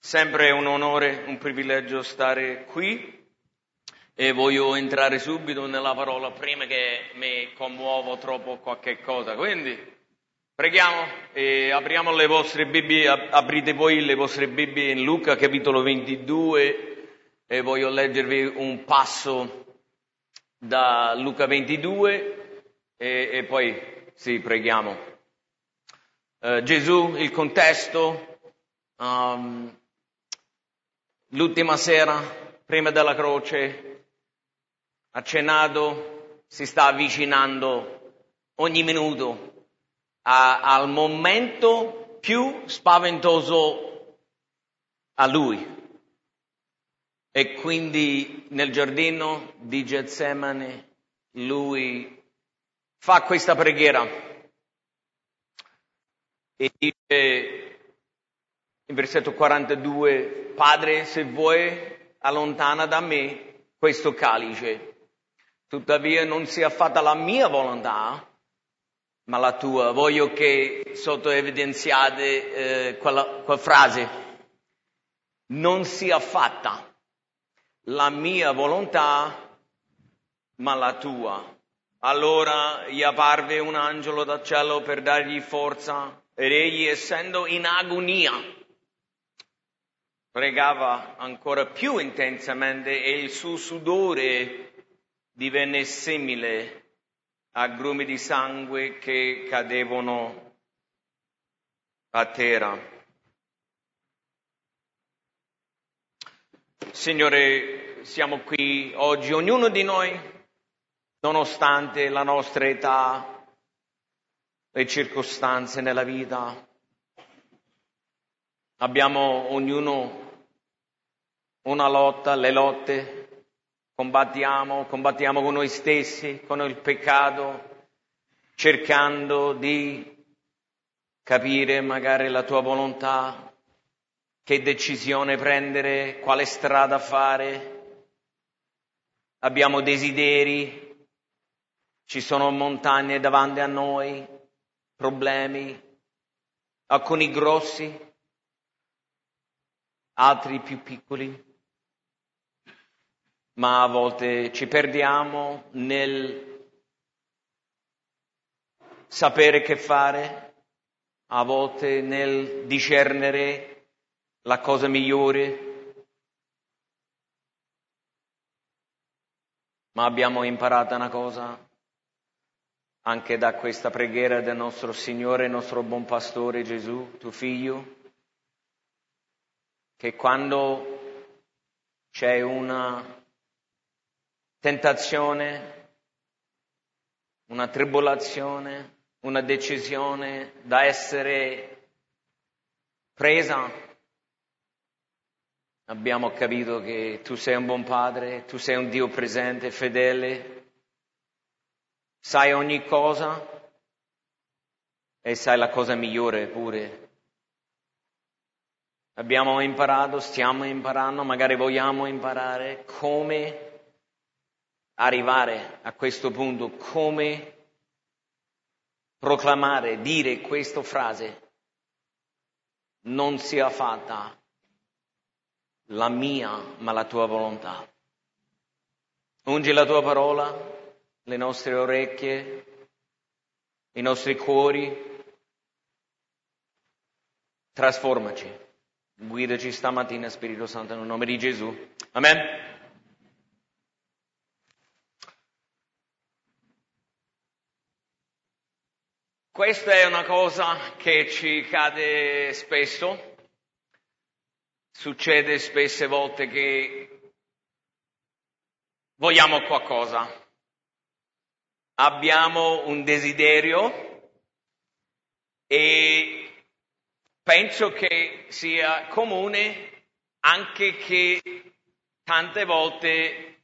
Sempre un onore, un privilegio stare qui e voglio entrare subito nella parola prima che mi commuovo troppo qualche cosa. Quindi preghiamo e apriamo le vostre Bibbie, aprite voi le vostre Bibbie in Luca capitolo 22 e voglio leggervi un passo da Luca 22 e poi preghiamo. Gesù, il contesto. L'ultima sera, prima della croce, ha cenato, si sta avvicinando ogni minuto al momento più spaventoso a lui. E quindi nel giardino di Getsemane lui fa questa preghiera e dice in versetto 42, Padre, se vuoi, allontana da me questo calice. Tuttavia non sia fatta la mia volontà, ma la tua. Voglio che sotto evidenziate quella frase. Non sia fatta la mia volontà, ma la tua. Allora gli apparve un angelo dal cielo per dargli forza, ed egli, essendo in agonia, pregava ancora più intensamente e il suo sudore divenne simile a grumi di sangue che cadevano a terra. Signore, siamo qui oggi, ognuno di noi, nonostante la nostra età, le circostanze nella vita, abbiamo ognuno una lotta, le lotte, combattiamo con noi stessi, con il peccato, cercando di capire magari la tua volontà, che decisione prendere, quale strada fare. Abbiamo desideri, ci sono montagne davanti a noi, problemi, alcuni grossi, altri più piccoli. Ma a volte ci perdiamo nel sapere che fare, a volte nel discernere la cosa migliore. Ma abbiamo imparato una cosa anche da questa preghiera del nostro Signore, il nostro buon pastore Gesù, tuo Figlio, che quando c'è una tentazione, una tribolazione, una decisione da essere presa, abbiamo capito che tu sei un buon padre, tu sei un Dio presente, fedele, sai ogni cosa e sai la cosa migliore pure. Abbiamo imparato, stiamo imparando, magari vogliamo imparare come arrivare a questo punto, come proclamare, dire questa frase: non sia fatta la mia, ma la tua volontà. Ungi la tua parola, le nostre orecchie, i nostri cuori, trasformaci, guidaci stamattina, Spirito Santo, nel nome di Gesù. Amen. Questa è una cosa che ci cade spesso, succede spesse volte che vogliamo qualcosa, abbiamo un desiderio e penso che sia comune anche che tante volte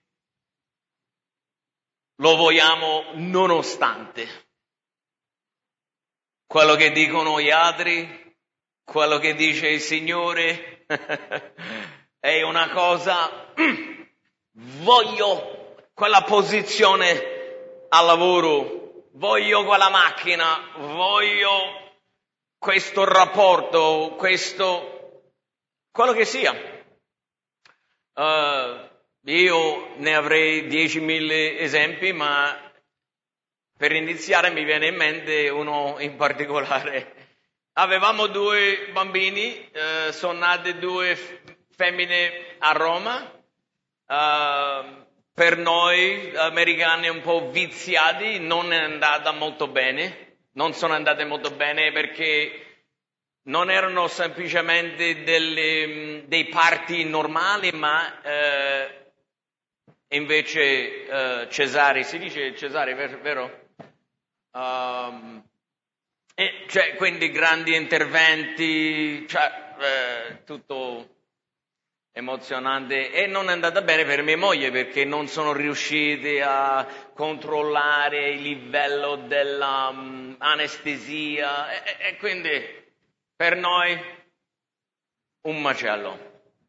lo vogliamo nonostante quello che dicono gli altri, quello che dice il Signore. È una cosa, voglio quella posizione al lavoro, voglio quella macchina, voglio questo rapporto, questo quello che sia. Io ne avrei 10.000 esempi, ma per iniziare mi viene in mente uno in particolare. Avevamo 2 bambini, sono nate 2 femmine a Roma. Per noi americani un po' viziati non è andata molto bene. Non sono andate molto bene perché non erano semplicemente dei parti normali, ma invece cesari. Si dice cesari, vero? Cioè, quindi grandi interventi, tutto emozionante, e non è andata bene per mia moglie perché non sono riusciti a controllare il livello dell'anestesia e quindi per noi un macello.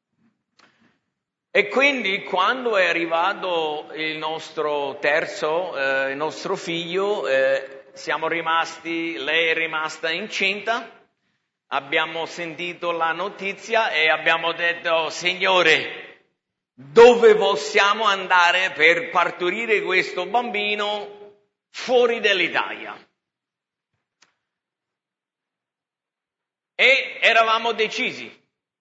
E quindi quando è arrivato il nostro terzo, il nostro figlio, siamo rimasti, lei è rimasta incinta. Abbiamo sentito la notizia e abbiamo detto: Signore, dove possiamo andare per partorire questo bambino fuori dall'Italia? E eravamo decisi.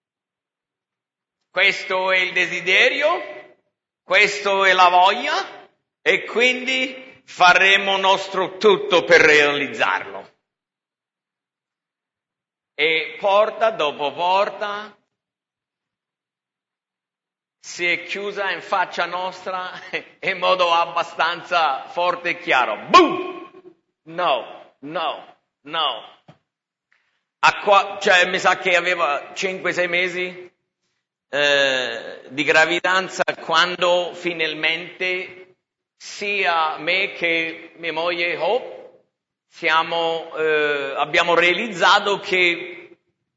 Questo è il desiderio, questo è la voglia, e quindi faremo nostro tutto per realizzarlo. E porta dopo porta si è chiusa in faccia nostra in modo abbastanza forte e chiaro. Boom! No. Mi sa che aveva 5-6 mesi di gravidanza quando finalmente sia me che mia moglie Hope abbiamo realizzato che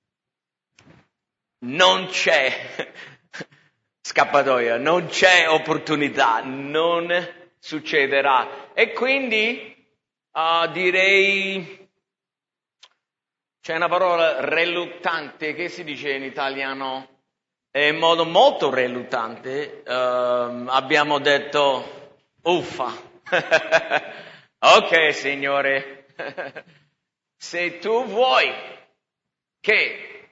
non c'è scappatoia, non c'è opportunità, non succederà. E quindi direi, c'è una parola reluttante, che si dice in italiano? In modo molto reluttante abbiamo detto: uffa, ok Signore, se tu vuoi che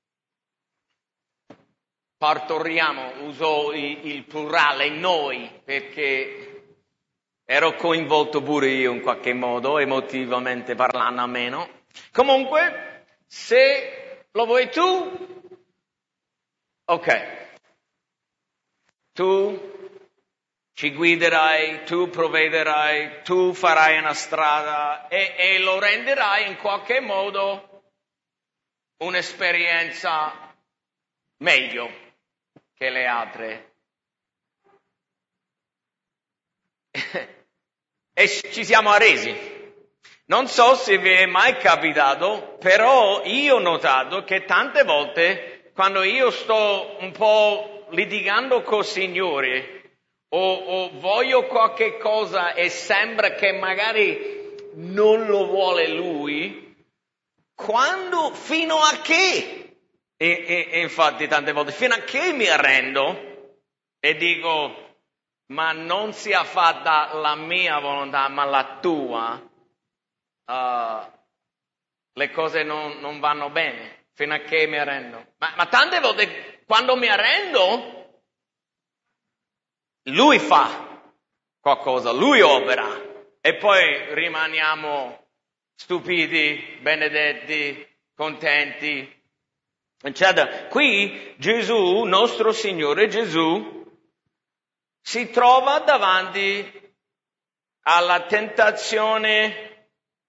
partoriamo, uso il plurale noi perché ero coinvolto pure io in qualche modo, emotivamente parlando almeno. Comunque, se lo vuoi tu, ok, tu ci guiderai, tu provvederai, tu farai una strada e lo renderai in qualche modo un'esperienza meglio che le altre. E ci siamo arresi. Non so se vi è mai capitato, però io ho notato che tante volte quando io sto un po' litigando col Signore o voglio qualche cosa e sembra che magari non lo vuole Lui, fino a che? E infatti tante volte fino a che mi arrendo e dico: ma non sia fatta la mia volontà ma la tua, le cose non vanno bene, fino a che mi arrendo. Ma tante volte quando mi arrendo, Lui fa qualcosa, Lui opera, e poi rimaniamo stupiti, benedetti, contenti, eccetera. Qui Gesù, nostro Signore Gesù, si trova davanti alla tentazione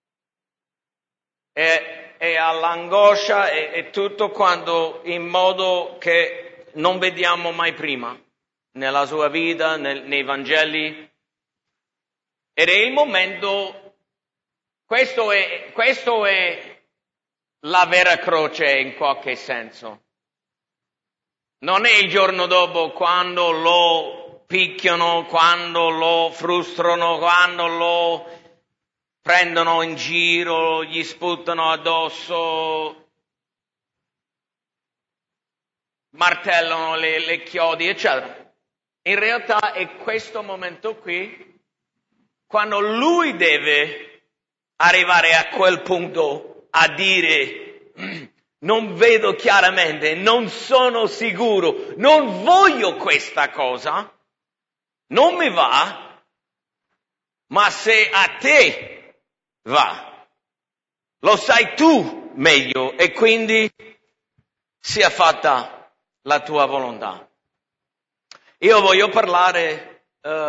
e all'angoscia e tutto quanto in modo che non vediamo mai prima nella sua vita, nei Vangeli. Ed è il momento, questo è la vera croce in qualche senso. Non è il giorno dopo quando lo picchiano, quando lo frustrano, quando lo prendono in giro, gli sputano addosso. martellano le chiodi, eccetera. In realtà è questo momento qui, quando lui deve arrivare a quel punto a dire: non vedo chiaramente, non sono sicuro, non voglio questa cosa, non mi va, ma se a te va, lo sai tu meglio e quindi sia fatta la tua volontà. Io voglio parlare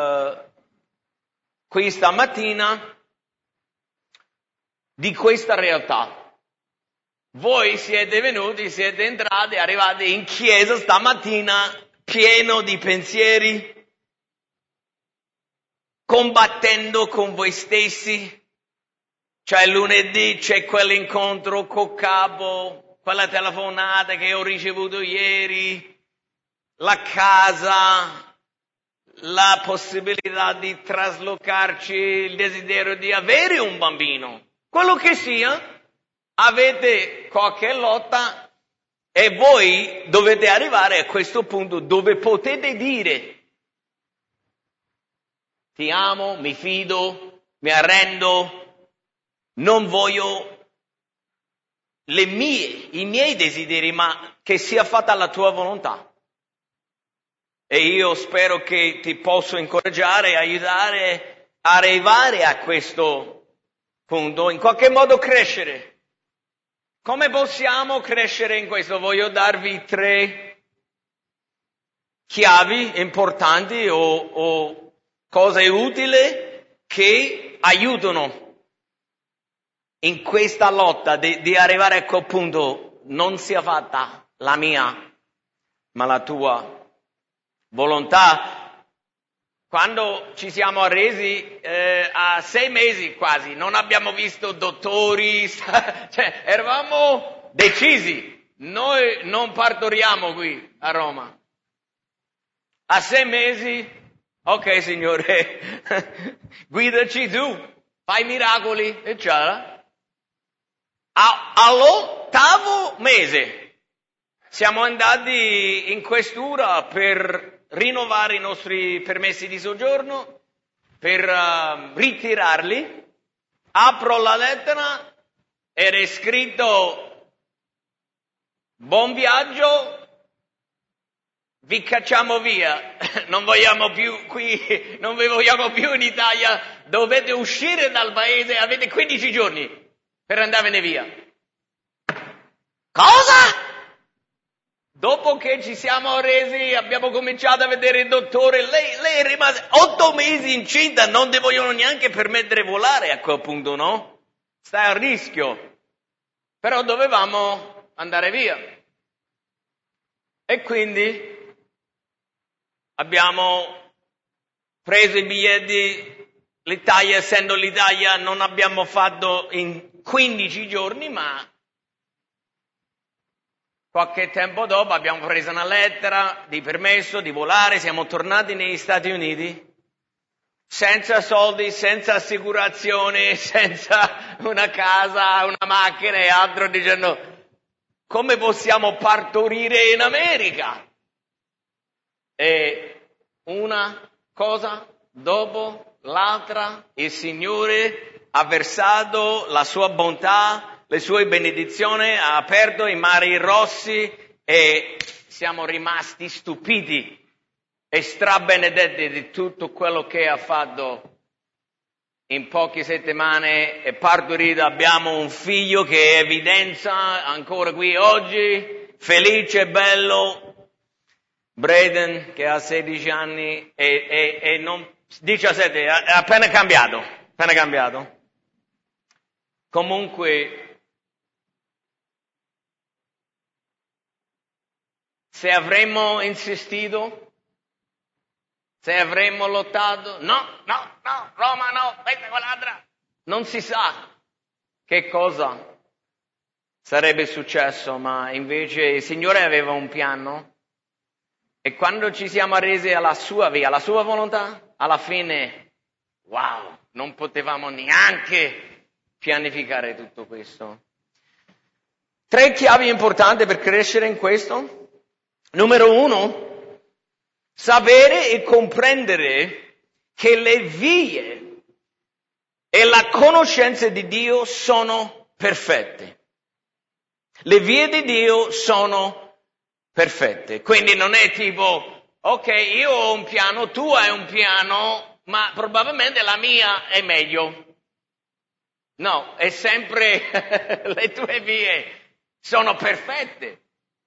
qui stamattina di questa realtà. Voi siete venuti, siete entrati, arrivati in chiesa stamattina pieno di pensieri, combattendo con voi stessi. Cioè lunedì c'è quell'incontro col capo, quella telefonata che ho ricevuto ieri, la casa, la possibilità di traslocarci, il desiderio di avere un bambino. Quello che sia, avete qualche lotta e voi dovete arrivare a questo punto dove potete dire: ti amo, mi fido, mi arrendo, non voglio i miei desideri, ma che sia fatta la tua volontà. E io spero che ti posso incoraggiare e aiutare a arrivare a questo punto, in qualche modo crescere. Come possiamo crescere in questo? Voglio darvi 3 chiavi importanti o cose utili che aiutano in questa lotta di arrivare a quel punto. Non sia fatta la mia, ma la tua volontà. Quando ci siamo arresi a 6 mesi quasi, non abbiamo visto dottori, cioè eravamo decisi, noi non partoriamo qui a Roma. A 6 mesi, ok Signore, guidaci tu, fai miracoli, eccetera. All'8° mese siamo andati in questura per rinnovare i nostri permessi di soggiorno, per ritirarli. Apro la lettera ed è scritto: buon viaggio, vi cacciamo via, non vogliamo più qui, non vi vogliamo più in Italia, dovete uscire dal paese, avete 15 giorni per andarvene via. Cosa? Dopo che ci siamo resi, abbiamo cominciato a vedere il dottore, lei è rimasta 8 mesi incinta, non ti vogliono neanche permettere di volare a quel punto, no? Stai a rischio. Però dovevamo andare via. E quindi abbiamo preso i biglietti, l'Italia, essendo l'Italia, non abbiamo fatto in 15 giorni, ma qualche tempo dopo abbiamo preso una lettera di permesso di volare, siamo tornati negli Stati Uniti senza soldi, senza assicurazione, senza una casa, una macchina e altro, dicendo: come possiamo partorire in America? E una cosa dopo l'altra, il Signore ha versato la sua bontà, le sue benedizioni, ha aperto i mari rossi e siamo rimasti stupiti e strabenedetti di tutto quello che ha fatto. In poche settimane è partorito, abbiamo un figlio che evidenza ancora qui oggi, felice e bello, Braden, che ha 16 anni e non 17, è appena cambiato. Comunque, se avremmo insistito, se avremmo lottato, no, Roma no, questa quell'altra, non si sa che cosa sarebbe successo, ma invece il Signore aveva un piano e quando ci siamo resi alla sua via, alla sua volontà, alla fine, wow, non potevamo neanche pianificare tutto questo. 3 chiavi importanti per crescere in questo. Numero 1, sapere e comprendere che le vie e la conoscenza di Dio sono perfette. Le vie di Dio sono perfette. Quindi non è tipo, ok, io ho un piano, tu hai un piano, ma probabilmente la mia è meglio. No, è sempre le tue vie sono perfette.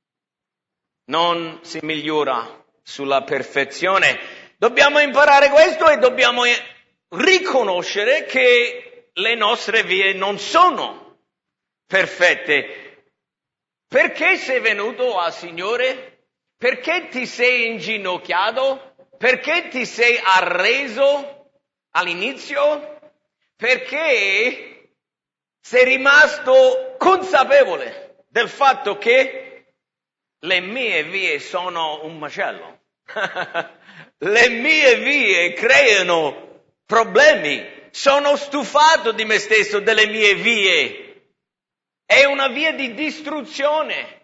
Non si migliora sulla perfezione. Dobbiamo imparare questo e dobbiamo riconoscere che le nostre vie non sono perfette. Perché sei venuto al Signore? Perché ti sei inginocchiato? Perché ti sei arreso all'inizio? Perché sei rimasto consapevole del fatto che le mie vie sono un macello. Le mie vie creano problemi. Sono stufato di me stesso, delle mie vie. È una via di distruzione.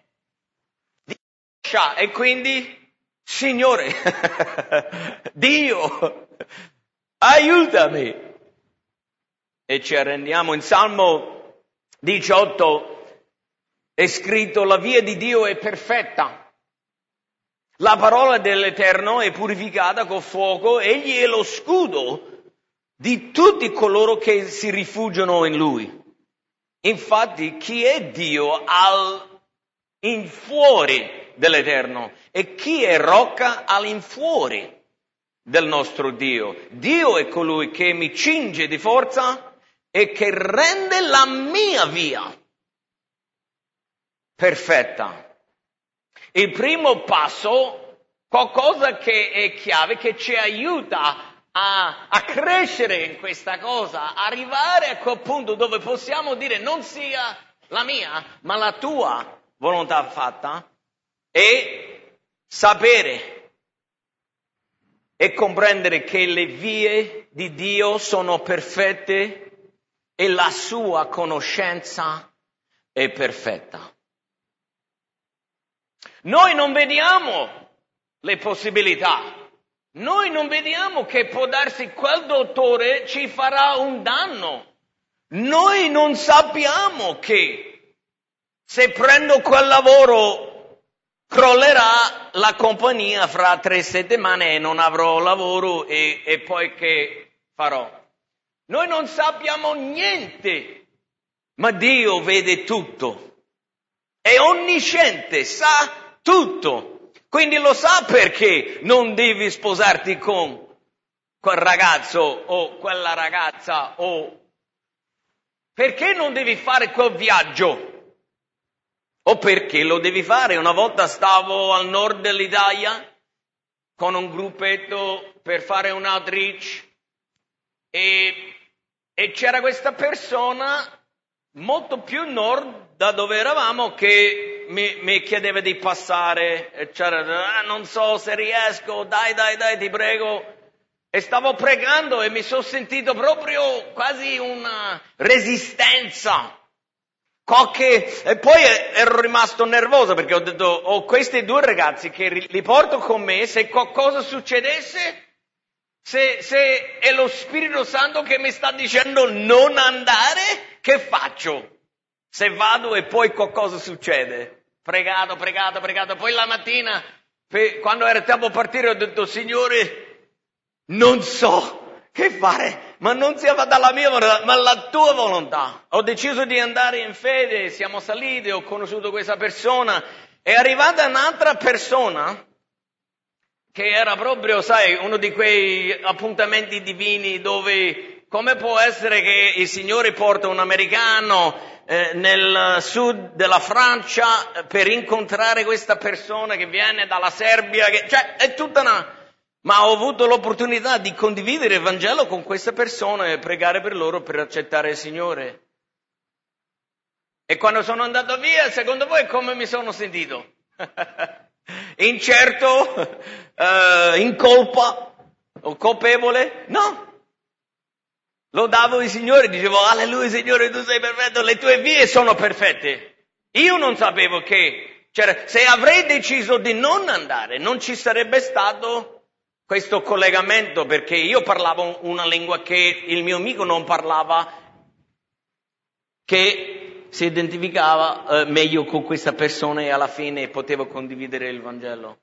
E quindi, Signore, Dio, aiutami. E ci arrendiamo. In Salmo 18 è scritto: la via di Dio è perfetta. La parola dell'Eterno è purificata col fuoco, egli è lo scudo di tutti coloro che si rifugiano in Lui. Infatti, chi è Dio all'infuori dell'Eterno? E chi è rocca all'infuori del nostro Dio? Dio è colui che mi cinge di forza e che rende la mia via perfetta. Il primo passo, qualcosa che è chiave, che ci aiuta a crescere in questa cosa, arrivare a quel punto dove possiamo dire non sia la mia, ma la tua volontà fatta, e sapere e comprendere che le vie di Dio sono perfette e la sua conoscenza è perfetta. Noi non vediamo le possibilità. Noi non vediamo che può darsi quel dottore ci farà un danno. Noi non sappiamo che se prendo quel lavoro crollerà la compagnia fra 3 settimane e non avrò lavoro e poi che farò? Noi non sappiamo niente, ma Dio vede tutto. È onnisciente, sa tutto. Quindi lo sa perché non devi sposarti con quel ragazzo o quella ragazza, o perché non devi fare quel viaggio, o perché lo devi fare. Una volta stavo al nord dell'Italia con un gruppetto per fare un outreach e c'era questa persona molto più nord da dove eravamo che mi chiedeva di passare, eccetera. Non so se riesco, dai, ti prego. E stavo pregando e mi sono sentito proprio quasi una resistenza. E poi ero rimasto nervoso perché ho detto, ho questi 2 ragazzi che li porto con me, se qualcosa succedesse, se è lo Spirito Santo che mi sta dicendo non andare, che faccio? Se vado e poi qualcosa succede. Pregato. Poi la mattina, quando era tempo di partire, ho detto, Signore, non so che fare, ma non sia dalla mia volontà, ma la tua volontà. Ho deciso di andare in fede, siamo saliti, ho conosciuto questa persona. È arrivata un'altra persona che era proprio, sai, uno di quei appuntamenti divini dove, come può essere che il Signore porta un americano nel sud della Francia per incontrare questa persona che viene dalla Serbia, cioè è tutta una... Ma ho avuto l'opportunità di condividere il Vangelo con queste persone e pregare per loro per accettare il Signore. E quando sono andato via, secondo voi come mi sono sentito? Incerto? In colpa? O colpevole? No. Lodavo il Signore, dicevo, alleluia Signore, tu sei perfetto, le tue vie sono perfette. Io non sapevo che Cioè, se avrei deciso di non andare, non ci sarebbe stato questo collegamento, perché io parlavo una lingua che il mio amico non parlava, che si identificava meglio con questa persona e alla fine potevo condividere il Vangelo.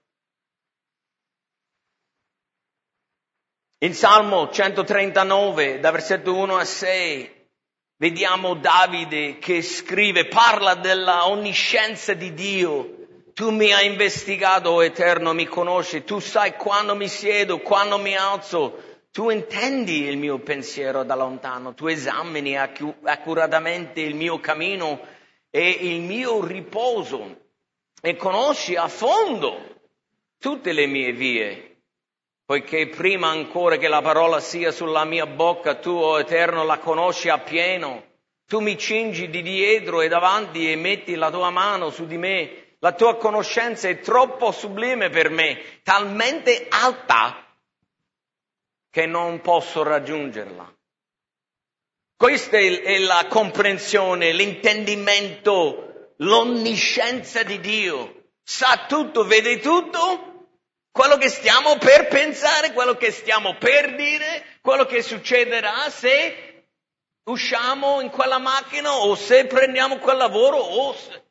In Salmo 139, da versetto 1 a 6, vediamo Davide che scrive, parla della onniscienza di Dio. Tu mi hai investigato, o Eterno, mi conosci, tu sai quando mi siedo, quando mi alzo, tu intendi il mio pensiero da lontano, tu esamini accuratamente il mio cammino e il mio riposo e conosci a fondo tutte le mie vie. Poiché prima ancora che la parola sia sulla mia bocca, tu, o Eterno, la conosci appieno. Tu mi cingi di dietro e davanti e metti la tua mano su di me. La tua conoscenza è troppo sublime per me, talmente alta che non posso raggiungerla. Questa è la comprensione, l'intendimento, l'onniscienza di Dio. Sa tutto, vede tutto. Quello che stiamo per pensare, quello che stiamo per dire, quello che succederà se usciamo in quella macchina o se prendiamo quel lavoro o se...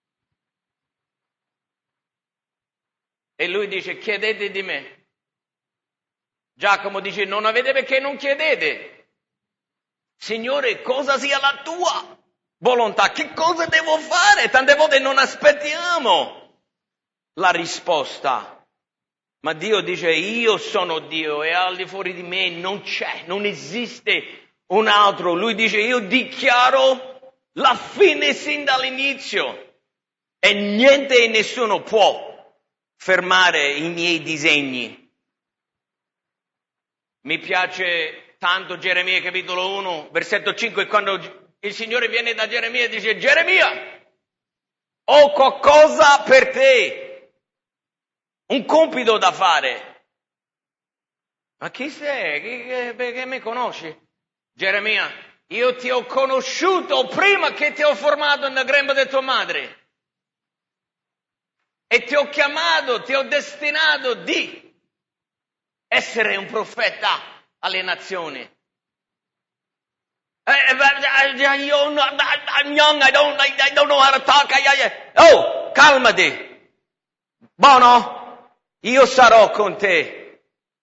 E lui dice, chiedete di me. Giacomo dice, non avete perché non chiedete. Signore, cosa sia la tua volontà? Che cosa devo fare? Tante volte non aspettiamo la risposta. Ma Dio dice, io sono Dio e al di fuori di me non c'è, non esiste un altro. Lui dice, io dichiaro la fine sin dall'inizio e niente e nessuno può fermare i miei disegni. Mi piace tanto Geremia capitolo 1, versetto 5, quando il Signore viene da Geremia e dice, Geremia, ho qualcosa per te. Un compito da fare. Ma chi sei? Perché mi conosci? Geremia, io ti ho conosciuto prima che ti ho formato nel grembo di tua madre. E ti ho chiamato, ti ho destinato di essere un profeta alle nazioni. I don't know how to talk. Oh, calmati. Buono? Io sarò con te.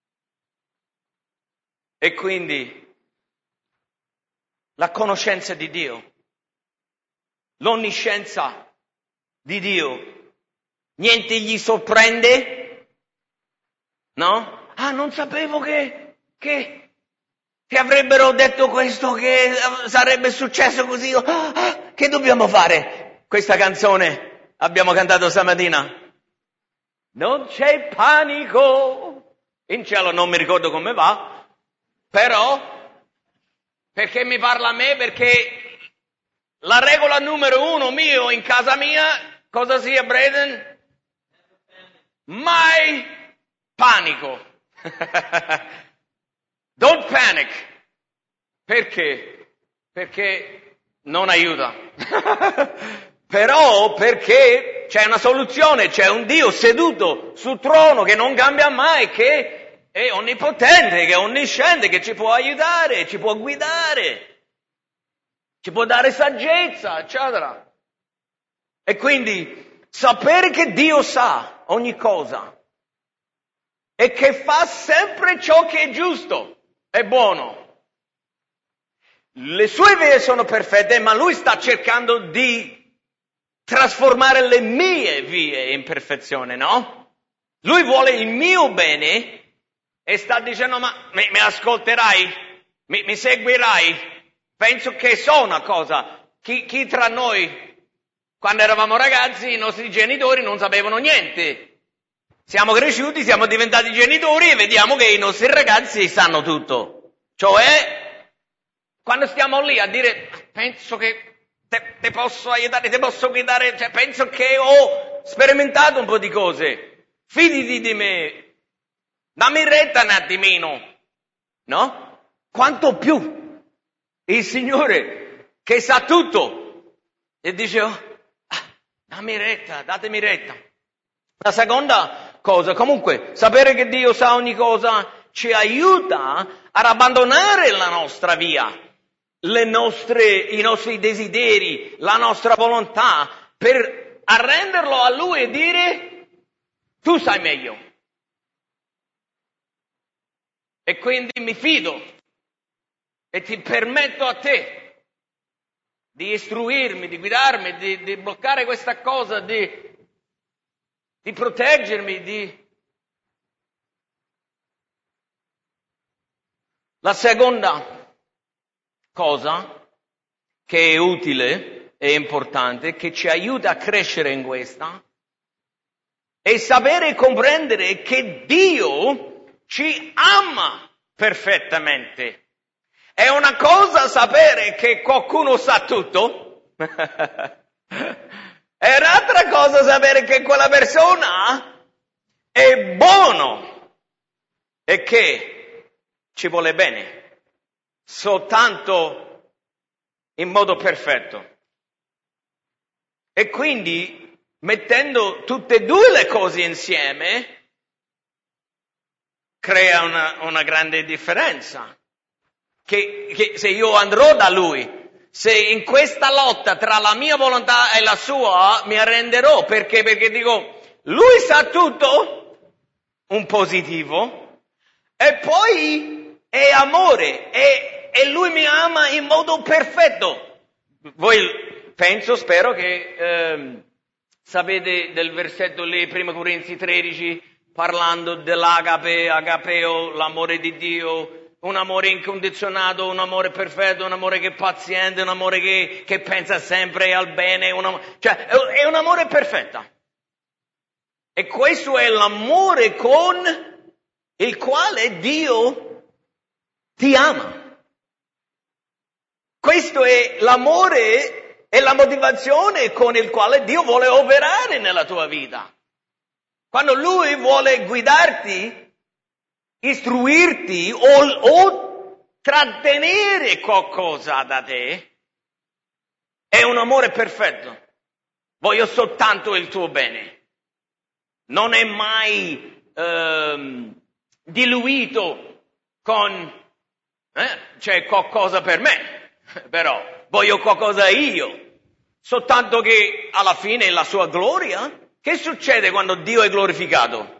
E quindi la conoscenza di Dio, l'onniscienza di Dio, niente gli sorprende? No? Ah, non sapevo che avrebbero detto questo, che sarebbe successo così. Che dobbiamo fare? Questa canzone abbiamo cantato stamattina. Non c'è panico, in cielo non mi ricordo come va, però, perché mi parla a me? Perché la regola numero 1 mio in casa mia, cosa sia Braden? Mai panico. Don't panic. Perché? Perché non aiuta. Però perché c'è una soluzione, c'è un Dio seduto sul trono che non cambia mai, che è onnipotente, che è onnisciente, che ci può aiutare, ci può guidare, ci può dare saggezza, eccetera. E quindi sapere che Dio sa ogni cosa e che fa sempre ciò che è giusto, è buono. Le sue vie sono perfette, ma lui sta cercando di trasformare le mie vie in perfezione, no? Lui vuole il mio bene e sta dicendo, ma mi ascolterai? Mi seguirai? Penso che so una cosa. Chi tra noi, quando eravamo ragazzi, i nostri genitori non sapevano niente. Siamo cresciuti, siamo diventati genitori e vediamo che i nostri ragazzi sanno tutto. Cioè, quando stiamo lì a dire, penso che ti posso aiutare, ti posso guidare, cioè, penso che ho sperimentato un po' di cose, fidati di me, dammi retta un attimino, no? Quanto più il Signore che sa tutto e dice, Dammi retta, datemi retta. La seconda cosa, comunque, sapere che Dio sa ogni cosa ci aiuta ad abbandonare la nostra via, i nostri desideri, la nostra volontà, per arrenderlo a Lui e dire, tu sai meglio. E quindi mi fido e ti permetto a te di istruirmi, di guidarmi, di bloccare questa cosa, di proteggermi, La seconda cosa che è utile e importante, che ci aiuta a crescere in questa, è sapere e comprendere che Dio ci ama perfettamente. È una cosa sapere che qualcuno sa tutto, è un'altra cosa sapere che quella persona è buono e che ci vuole bene, soltanto in modo perfetto. E quindi, mettendo tutte e due le cose insieme, crea una grande differenza. Che se io andrò da Lui, se in questa lotta tra la mia volontà e la sua mi arrenderò, perché dico, Lui sa tutto, un positivo, e poi è amore, e Lui mi ama in modo perfetto. Voi spero che sapete del versetto lì, 1 Corinzi 13, parlando dell'agape, agapeo, l'amore di Dio, un amore incondizionato, un amore perfetto, un amore che è paziente, un amore che pensa sempre al bene, cioè è un amore perfetto. E questo è l'amore con il quale Dio ti ama. Questo è l'amore e la motivazione con il quale Dio vuole operare nella tua vita. Quando Lui vuole guidarti, istruirti o trattenere qualcosa da te, è un amore perfetto. Voglio soltanto il tuo bene. Non è mai diluito con c'è qualcosa per me, però voglio qualcosa io. Soltanto che alla fine la sua gloria, che succede quando Dio è glorificato?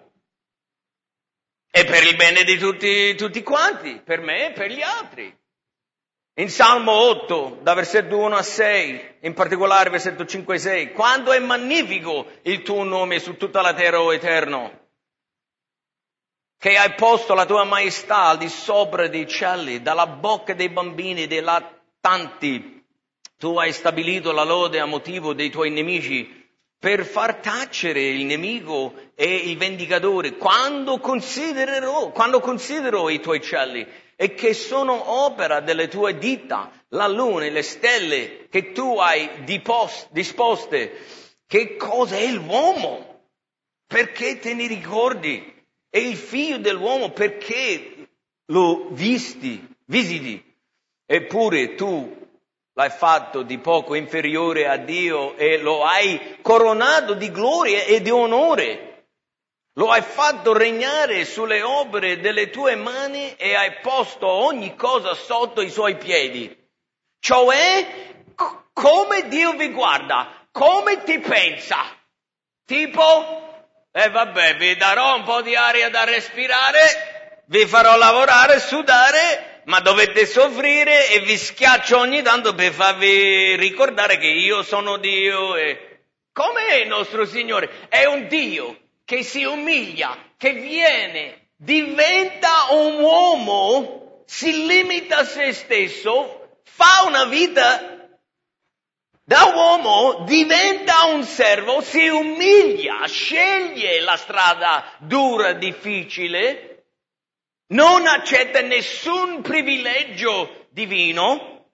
È per il bene di tutti quanti, per me e per gli altri. In Salmo 8, da versetto 1 a 6, in particolare versetto 5 e 6, quando è magnifico il tuo nome su tutta la terra, o Eterno, che hai posto la tua maestà al di sopra dei cieli, dalla bocca dei bambini e dei lattanti, tu hai stabilito la lode a motivo dei tuoi nemici, per far tacere il nemico e il vendicatore, quando considero i tuoi cieli, e che sono opera delle tue dita, la luna e le stelle che tu hai disposte. Che cosa è l'uomo? Perché te ne ricordi? E il figlio dell'uomo, perché lo visiti? Eppure tu l'hai fatto di poco inferiore a Dio e lo hai coronato di gloria e di onore. Lo hai fatto regnare sulle opere delle tue mani e hai posto ogni cosa sotto i suoi piedi. Cioè, come Dio vi guarda, come ti pensa. Tipo, vabbè, vi darò un po' di aria da respirare, vi farò lavorare, sudare, ma dovete soffrire e vi schiaccio ogni tanto per farvi ricordare che io sono Dio. Come il nostro Signore? È un Dio che si umilia, che diventa un uomo, si limita a se stesso, fa una vita da uomo, diventa un servo, si umilia, sceglie la strada dura, difficile, non accetta nessun privilegio divino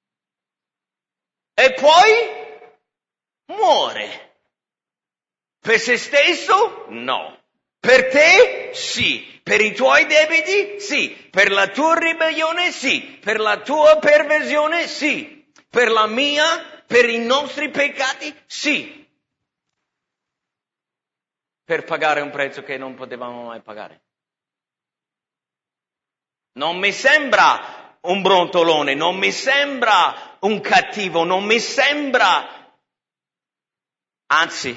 e poi muore. Per se stesso? No. Per te? Sì. Per i tuoi debiti? Sì. Per la tua ribellione? Sì. Per la tua perversione? Sì. Per la mia? Per i nostri peccati? Sì. per pagare un prezzo che non potevamo mai pagare. Non mi sembra un brontolone, non mi sembra un cattivo, non mi sembra, anzi,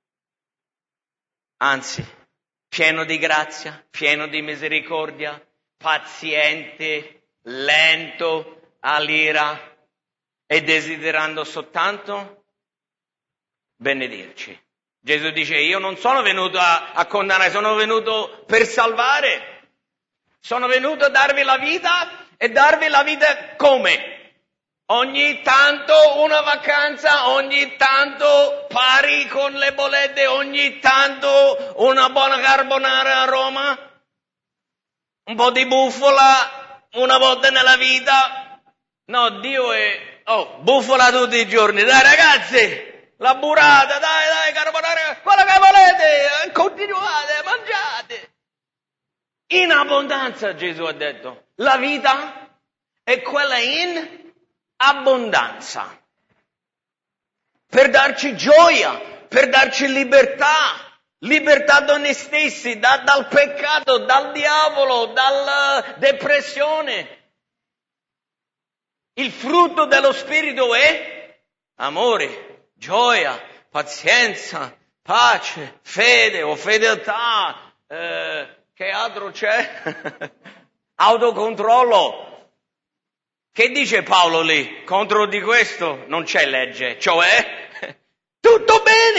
pieno di grazia, pieno di misericordia, paziente, lento all'ira e desiderando soltanto benedirci. Gesù dice: io non sono venuto a condannare, sono venuto per salvare. Sono venuto a darvi la vita e darvi la vita come? Ogni tanto una vacanza, ogni tanto pari con le bollette, ogni tanto una buona carbonara a Roma, un po' di bufala una volta nella vita. No, Dio è bufala tutti i giorni. Dai ragazzi, la burrata, dai, carbonara, quello che volete, continuate, mangiate. In abbondanza, Gesù ha detto. La vita è quella in abbondanza. Per darci gioia, per darci libertà da noi stessi, dal peccato, dal diavolo, dalla depressione. Il frutto dello Spirito è amore, gioia, pazienza, pace, fede o fedeltà, che altro c'è? Autocontrollo. Che dice Paolo lì? Contro di questo non c'è legge, cioè tutto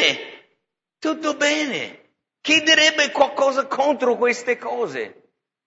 bene. Chi direbbe qualcosa contro queste cose?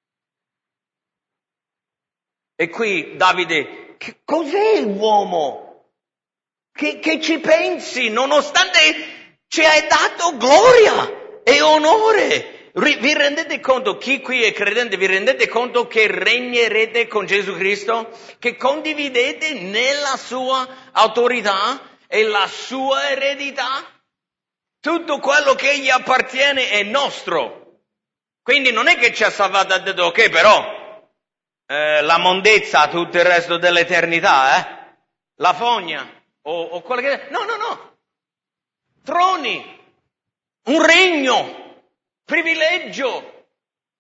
E qui Davide, che cos'è l'uomo? Che ci pensi, nonostante ci hai dato gloria e onore. Vi rendete conto, chi qui è credente, vi rendete conto che regnerete con Gesù Cristo? Che condividete nella sua autorità e la sua eredità? Tutto quello che gli appartiene è nostro. Quindi non è che ci ha salvato e ha detto, ok, però la mondezza, tutto il resto dell'eternità, la fogna, o quello che... No. Troni, un regno, privilegio,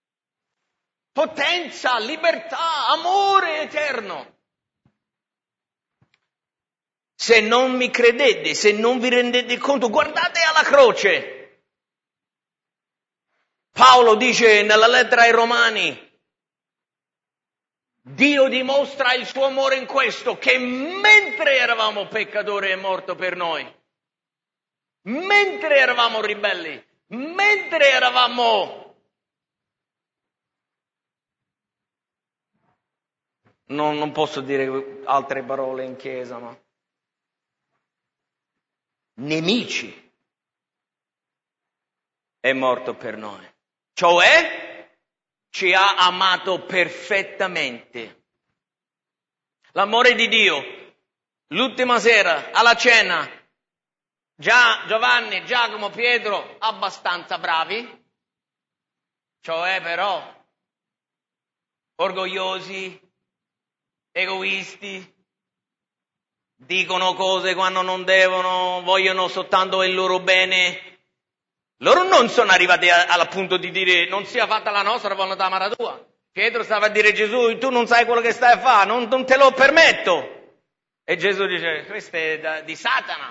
potenza, libertà, amore eterno. Se non mi credete, se non vi rendete conto, guardate alla croce. Paolo dice nella lettera ai Romani, Dio dimostra il suo amore in questo, che mentre eravamo peccatori è morto per noi. Mentre eravamo ribelli, mentre eravamo... Non posso dire altre parole in chiesa, ma... nemici, è morto per noi. Cioè, ci ha amato perfettamente. L'amore di Dio, l'ultima sera, alla cena, già Giovanni, Giacomo, Pietro, abbastanza bravi, cioè però orgogliosi, egoisti, dicono cose quando non devono, vogliono soltanto il loro bene. Loro non sono arrivati al punto di dire non sia fatta la nostra volontà ma la tua. Pietro stava a dire Gesù, tu non sai quello che stai a fare, non te lo permetto. E Gesù dice, questo è di Satana.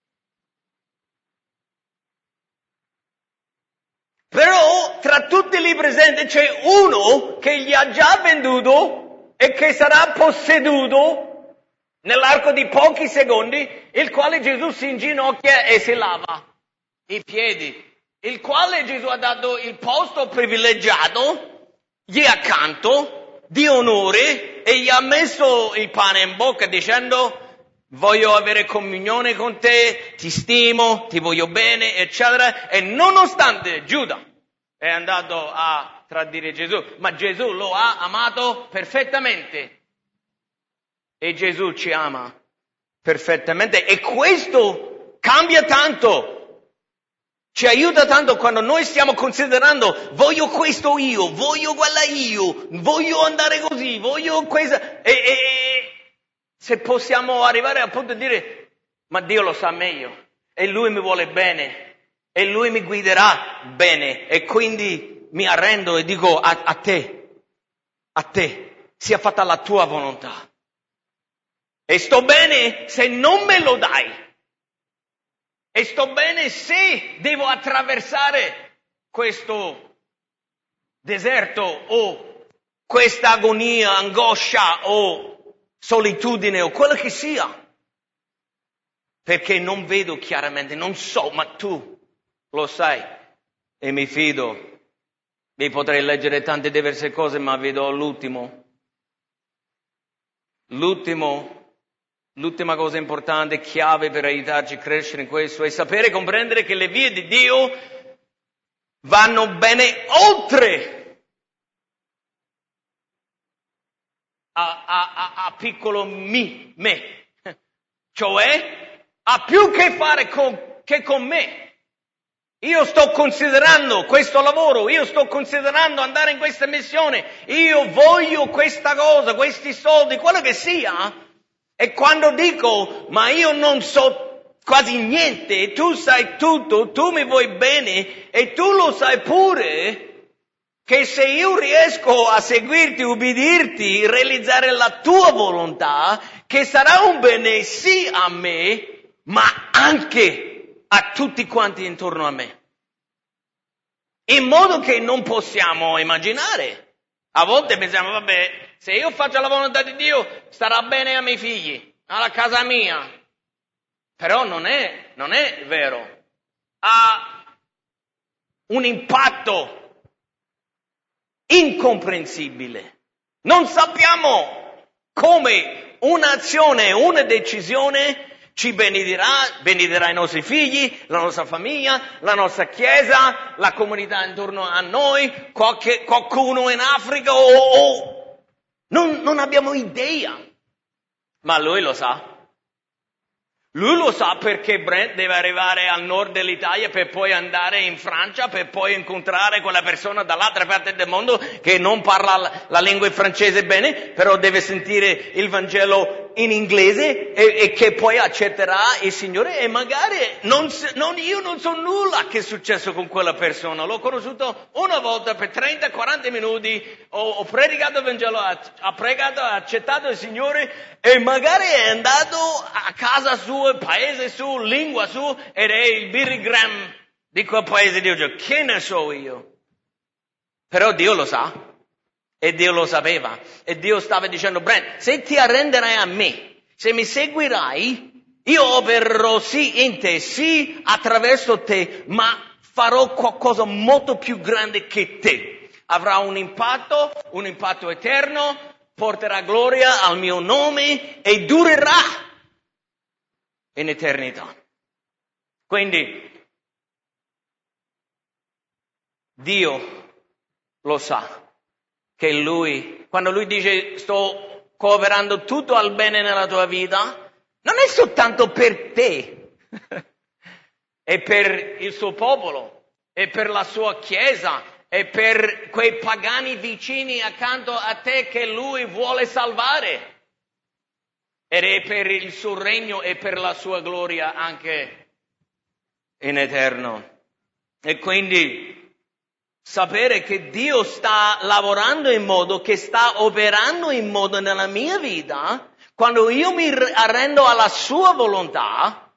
Però tra tutti lì presenti c'è uno che gli ha già venduto e che sarà posseduto nell'arco di pochi secondi, il quale Gesù si inginocchia e si lava i piedi, il quale Gesù ha dato il posto privilegiato, gli accanto, di onore, e gli ha messo il pane in bocca dicendo voglio avere comunione con te, ti stimo, ti voglio bene, eccetera. E nonostante Giuda è andato a tradire Gesù, ma Gesù lo ha amato perfettamente. E Gesù ci ama perfettamente. E questo cambia tanto. Ci aiuta tanto quando noi stiamo considerando voglio questo io, voglio quella io, voglio andare così, voglio questa... E se possiamo arrivare al punto di dire ma Dio lo sa meglio e Lui mi vuole bene e Lui mi guiderà bene. E quindi mi arrendo e dico a te, sia fatta la tua volontà. E sto bene se non me lo dai. E sto bene se devo attraversare questo deserto o questa agonia, angoscia o solitudine o quello che sia. Perché non vedo chiaramente, non so, ma tu lo sai e mi fido. Vi potrei leggere tante diverse cose, ma vi do l'ultima cosa importante, chiave per aiutarci a crescere in questo, è sapere e comprendere che le vie di Dio vanno bene oltre a piccolo me. Cioè, ha più che fare che con me. Io sto considerando questo lavoro, io sto considerando andare in questa missione, io voglio questa cosa, questi soldi, quello che sia. E quando dico, ma io non so quasi niente, e tu sai tutto, tu mi vuoi bene, e tu lo sai pure, che se io riesco a seguirti, ubbidirti, realizzare la tua volontà, che sarà un bene sì a me, ma anche a tutti quanti intorno a me. In modo che non possiamo immaginare. A volte pensiamo, vabbè, se io faccio la volontà di Dio, starà bene ai miei figli, alla casa mia. Però non è vero. Ha un impatto incomprensibile. Non sappiamo come un'azione, una decisione ci benedirà i nostri figli, la nostra famiglia, la nostra chiesa, la comunità intorno a noi, qualcuno in Africa non abbiamo idea. Ma Lui lo sa. Lui lo sa perché Brent deve arrivare al nord dell'Italia per poi andare in Francia, per poi incontrare quella persona dall'altra parte del mondo che non parla la lingua francese bene, però deve sentire il Vangelo in inglese e che poi accetterà il Signore. E magari io non so nulla che è successo con quella persona. L'ho conosciuto una volta per 30-40 minuti, ho predicato il Vangelo, ha pregato, ha accettato il Signore e magari è andato a casa sua, il paese suo, lingua sua, ed è il Billy Graham di quel paese di Dio. Che ne so io? Però Dio lo sa. E Dio lo sapeva. E Dio stava dicendo, Brent, se ti arrenderai a me, se mi seguirai, io opererò sì in te, sì attraverso te, ma farò qualcosa molto più grande che te. Avrà un impatto eterno, porterà gloria al mio nome e durerà in eternità. Quindi Dio lo sa che Lui, quando Lui dice sto cooperando tutto al bene nella tua vita, non è soltanto per te, è per il suo popolo, è per la sua chiesa, è per quei pagani vicini accanto a te che Lui vuole salvare. Ed è per il suo regno e per la sua gloria anche in eterno. E quindi sapere che Dio sta lavorando in modo, che sta operando in modo nella mia vita, quando io mi arrendo alla sua volontà,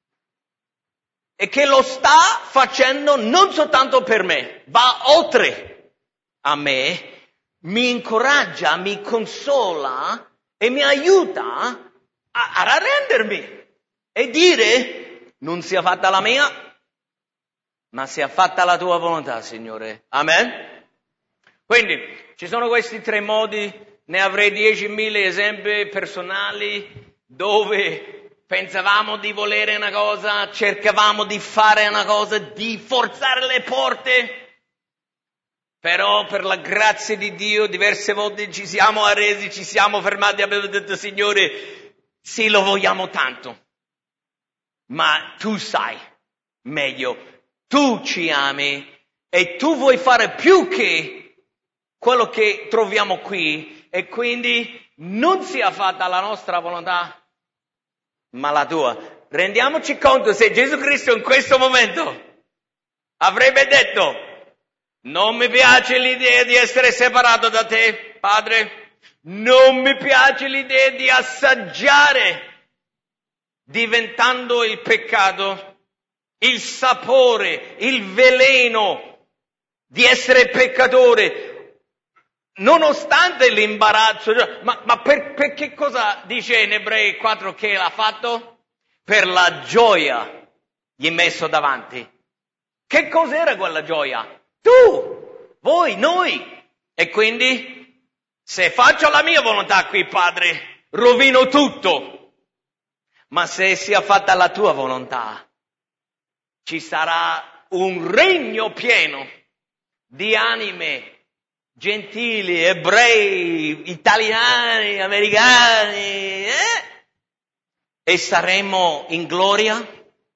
e che lo sta facendo non soltanto per me, va oltre a me, mi incoraggia, mi consola e mi aiuta ad arrendermi e dire non sia fatta la mia, ma sia fatta la tua volontà, Signore. Amen? Quindi, ci sono questi 3 modi, ne avrei 10.000 esempi personali dove pensavamo di volere una cosa, cercavamo di fare una cosa, di forzare le porte, però per la grazia di Dio diverse volte ci siamo arresi, ci siamo fermati e abbiamo detto, Signore, sì, lo vogliamo tanto, ma tu sai meglio. Tu ci ami e tu vuoi fare più che quello che troviamo qui e quindi non sia fatta la nostra volontà, ma la tua. Rendiamoci conto se Gesù Cristo in questo momento avrebbe detto: non mi piace l'idea di essere separato da te, Padre, non mi piace l'idea di assaggiare, diventando il peccato, il sapore, il veleno di essere peccatore, nonostante l'imbarazzo. Ma per che cosa dice in Ebrei 4 che l'ha fatto? Per la gioia gli è messo davanti. Che cos'era quella gioia? Tu, voi, noi. E quindi, se faccio la mia volontà qui, Padre, rovino tutto. Ma se sia fatta la tua volontà, ci sarà un regno pieno di anime gentili, ebrei, italiani, americani, e saremo in gloria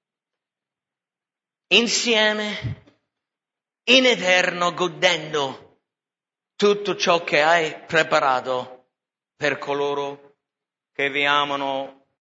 insieme in eterno, godendo tutto ciò che hai preparato per coloro che vi amano